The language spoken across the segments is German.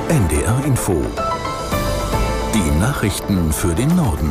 NDR Info. Die Nachrichten für den Norden.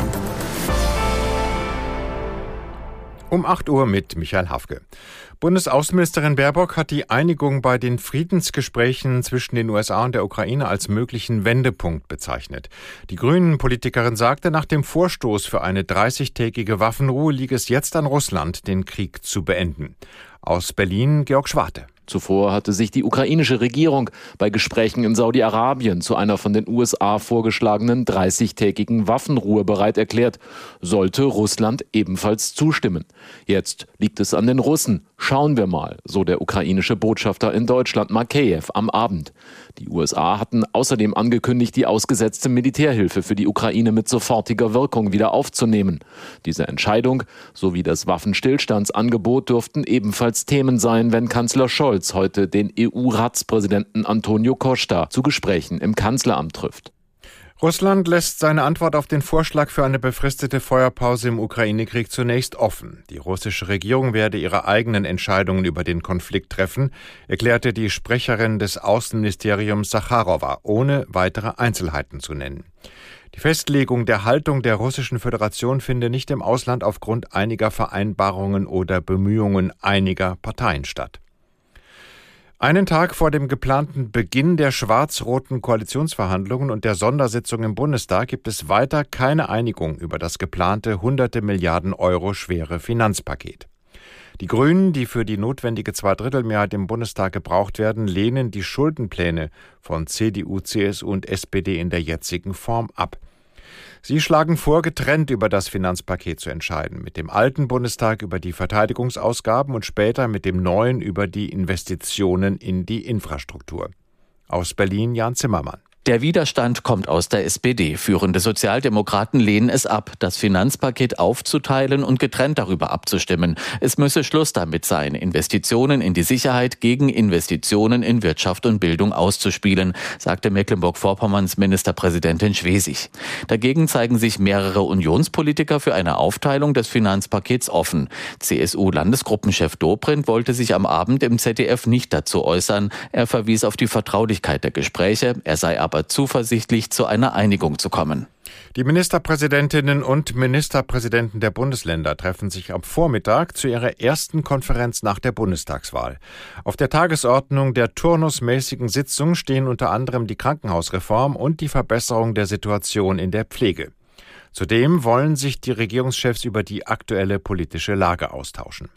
Um 8 Uhr mit Michael Hafke. Bundesaußenministerin Baerbock hat die Einigung bei den Friedensgesprächen zwischen den USA und der Ukraine als möglichen Wendepunkt bezeichnet. Die Grünen-Politikerin sagte, nach dem Vorstoß für eine 30-tägige Waffenruhe liege es jetzt an Russland, den Krieg zu beenden. Aus Berlin Georg Schwarte. Zuvor hatte sich die ukrainische Regierung bei Gesprächen in Saudi-Arabien zu einer von den USA vorgeschlagenen 30-tägigen Waffenruhe bereit erklärt, sollte Russland ebenfalls zustimmen. Jetzt liegt es an den Russen. Schauen wir mal, so der ukrainische Botschafter in Deutschland, Makeyev, am Abend. Die USA hatten außerdem angekündigt, die ausgesetzte Militärhilfe für die Ukraine mit sofortiger Wirkung wieder aufzunehmen. Diese Entscheidung sowie das Waffenstillstandsangebot dürften ebenfalls Themen sein, wenn Kanzler Scholz heute den EU-Ratspräsidenten Antonio Costa zu Gesprächen im Kanzleramt trifft. Russland lässt seine Antwort auf den Vorschlag für eine befristete Feuerpause im Ukraine-Krieg zunächst offen. Die russische Regierung werde ihre eigenen Entscheidungen über den Konflikt treffen, erklärte die Sprecherin des Außenministeriums Sacharowa, ohne weitere Einzelheiten zu nennen. Die Festlegung der Haltung der Russischen Föderation finde nicht im Ausland aufgrund einiger Vereinbarungen oder Bemühungen einiger Parteien statt. Einen Tag vor dem geplanten Beginn der schwarz-roten Koalitionsverhandlungen und der Sondersitzung im Bundestag gibt es weiter keine Einigung über das geplante hunderte Milliarden Euro schwere Finanzpaket. Die Grünen, die für die notwendige Zweidrittelmehrheit im Bundestag gebraucht werden, lehnen die Schuldenpläne von CDU, CSU und SPD in der jetzigen Form ab. Sie schlagen vor, getrennt über das Finanzpaket zu entscheiden, mit dem alten Bundestag über die Verteidigungsausgaben und später mit dem neuen über die Investitionen in die Infrastruktur. Aus Berlin Jan Zimmermann. Der Widerstand kommt aus der SPD. Führende Sozialdemokraten lehnen es ab, das Finanzpaket aufzuteilen und getrennt darüber abzustimmen. Es müsse Schluss damit sein, Investitionen in die Sicherheit gegen Investitionen in Wirtschaft und Bildung auszuspielen, sagte Mecklenburg-Vorpommerns Ministerpräsidentin Schwesig. Dagegen zeigen sich mehrere Unionspolitiker für eine Aufteilung des Finanzpakets offen. CSU-Landesgruppenchef Dobrindt wollte sich am Abend im ZDF nicht dazu äußern. Er verwies auf die Vertraulichkeit der Gespräche. Er sei aber zuversichtlich, zu einer Einigung zu kommen. Die Ministerpräsidentinnen und Ministerpräsidenten der Bundesländer treffen sich am Vormittag zu ihrer ersten Konferenz nach der Bundestagswahl. Auf der Tagesordnung der turnusmäßigen Sitzung stehen unter anderem die Krankenhausreform und die Verbesserung der Situation in der Pflege. Zudem wollen sich die Regierungschefs über die aktuelle politische Lage austauschen.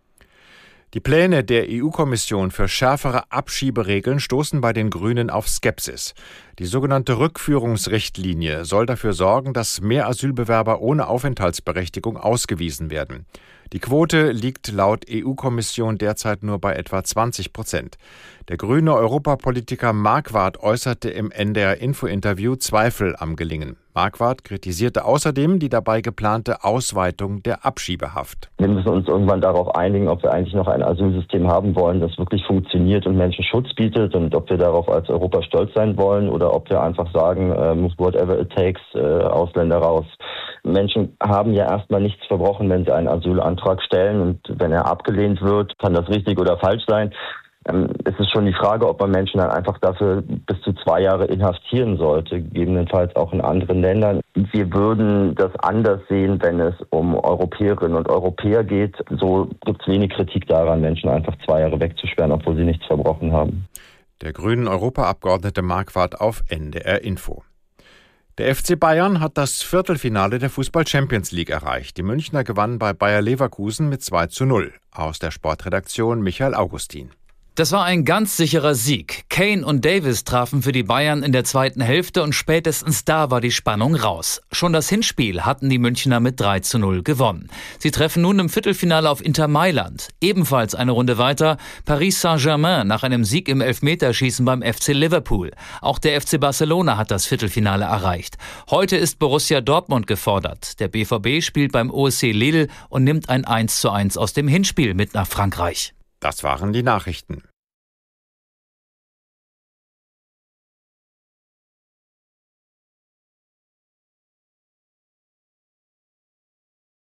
Die Pläne der EU-Kommission für schärfere Abschieberegeln stoßen bei den Grünen auf Skepsis. Die sogenannte Rückführungsrichtlinie soll dafür sorgen, dass mehr Asylbewerber ohne Aufenthaltsberechtigung ausgewiesen werden. Die Quote liegt laut EU-Kommission derzeit nur bei etwa 20%. Der grüne Europapolitiker Marquardt äußerte im NDR-Info-Interview Zweifel am Gelingen. Marquardt kritisierte außerdem die dabei geplante Ausweitung der Abschiebehaft. Wir müssen uns irgendwann darauf einigen, ob wir eigentlich noch ein Asylsystem haben wollen, das wirklich funktioniert und Menschen Schutz bietet, und ob wir darauf als Europa stolz sein wollen oder ob wir einfach sagen, whatever it takes, Ausländer raus. Menschen haben ja erstmal nichts verbrochen, wenn sie einen Asylantrag stellen, und wenn er abgelehnt wird, kann das richtig oder falsch sein. Es ist schon die Frage, ob man Menschen dann einfach dafür bis zu 2 Jahre inhaftieren sollte, gegebenenfalls auch in anderen Ländern. Wir würden das anders sehen, wenn es um Europäerinnen und Europäer geht. So gibt es wenig Kritik daran, Menschen einfach 2 Jahre wegzusperren, obwohl sie nichts verbrochen haben. Der grünen Europaabgeordnete Marquardt auf NDR Info. Der FC Bayern hat das Viertelfinale der Fußball-Champions League erreicht. Die Münchner gewannen bei Bayer Leverkusen mit 2:0. Aus der Sportredaktion Michael Augustin. Das war ein ganz sicherer Sieg. Kane und Davis trafen für die Bayern in der zweiten Hälfte und spätestens da war die Spannung raus. Schon das Hinspiel hatten die Münchner mit 3:0 gewonnen. Sie treffen nun im Viertelfinale auf Inter Mailand. Ebenfalls eine Runde weiter Paris Saint-Germain nach einem Sieg im Elfmeterschießen beim FC Liverpool. Auch der FC Barcelona hat das Viertelfinale erreicht. Heute ist Borussia Dortmund gefordert. Der BVB spielt beim OSC Lille und nimmt ein 1:1 aus dem Hinspiel mit nach Frankreich. Das waren die Nachrichten.